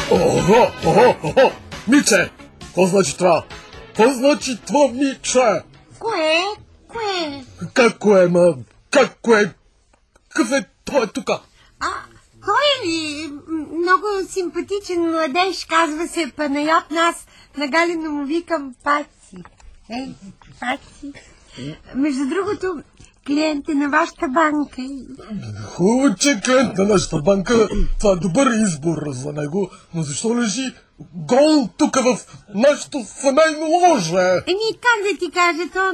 Ого! Миче! Какво значи това? Какво значи това, Миче? Кое? Как кое, ма? Как кое? Какъв е той тука? Той е ли? Много симпатичен младеж, казва се Панайот. Нас на Галина му викам Паци. Паци. Между другото, клиент е на вашата банка. Хубаво, че клиент на нашата банка. Това е добър избор за него. Но защо лежи гол тук в нашото семейно ложе? Как да ти кажа, то...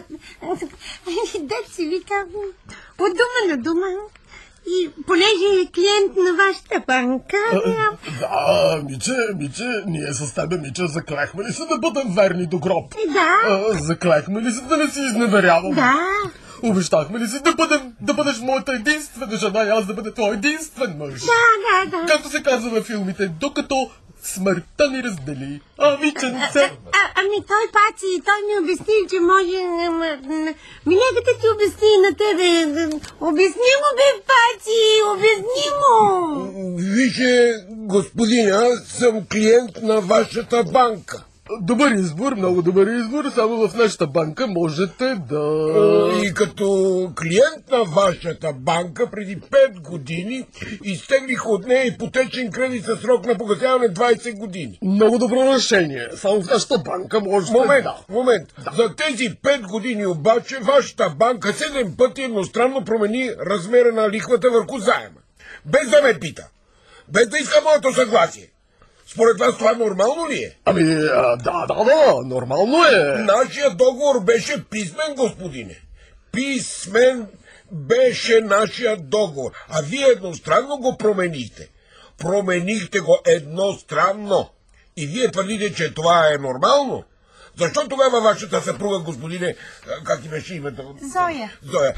Дет си вика от дума на дума. И понеже е клиент на вашата банка... Да, Миче, ние с тебе, Миче, заклехме ли се да бъдем верни до гроб? Да. Заклехме ли се да не си изневеряваме? Да. Обещахме ли си да бъдеш моята единствена жена и аз да бъда твой единствен мъж? Да. Както се казва във филмите, докато смъртта ни раздели. Миченце! Той Паци, той ми обясни, че може... нека да ти обясни на тебе. Обясни му, бе, Паци, обясни му! Вижте, господин, аз съм клиент на вашата банка. Добър избор, много добър избор. Само в нашата банка можете да... И като клиент на вашата банка преди 5 години изтеглих от нея ипотечен кредит със срок на погасяване 20 години. Много добро решение. Само в нашата банка можете... Момент. Да. За тези 5 години обаче вашата банка 7 пъти едностранно промени размера на лихвата върху заема. Без да ме пита. Без да иска моето съгласие. Според вас това нормално ли е? Да, нормално е. Нашия договор беше писмен, господине. Писмен беше нашия договор, а вие едностранно го променихте. Променихте го едностранно. И вие твърдите, че това е нормално? Защо тогава вашата съпруга, господине, как ти беше името? Зоя.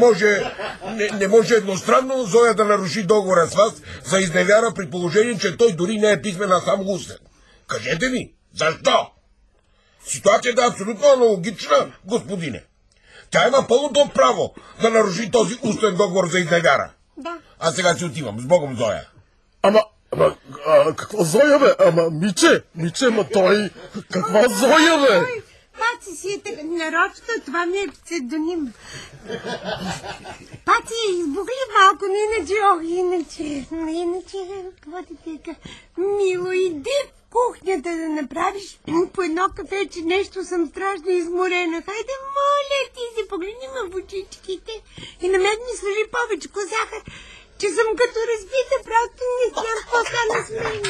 Не може едностранно Зоя да наруши договора с вас за изневяра при положение, че той дори не е писмен, а сам устен. Кажете ми, защо? Ситуацията е абсолютно аналогична, господине. Тя има пълното право да наруши този устен договор за изневяра. Да. Аз сега си отивам. С Богом, Зоя. Каква Зоя, бе? Миче, той... Каква Зоя, бе? Паци си е така нарочно, това ми е псевдоним. Паци, избухли малко, но иначе, какво ти тека? Мило, иди в кухнята да направиш по едно кафе, че нещо съм страшно изморена. Хайде, моля ти се, погледни ме в очичките и на мен ми сложи повече захар, че съм като разбита, просто не знам какво стана с мен.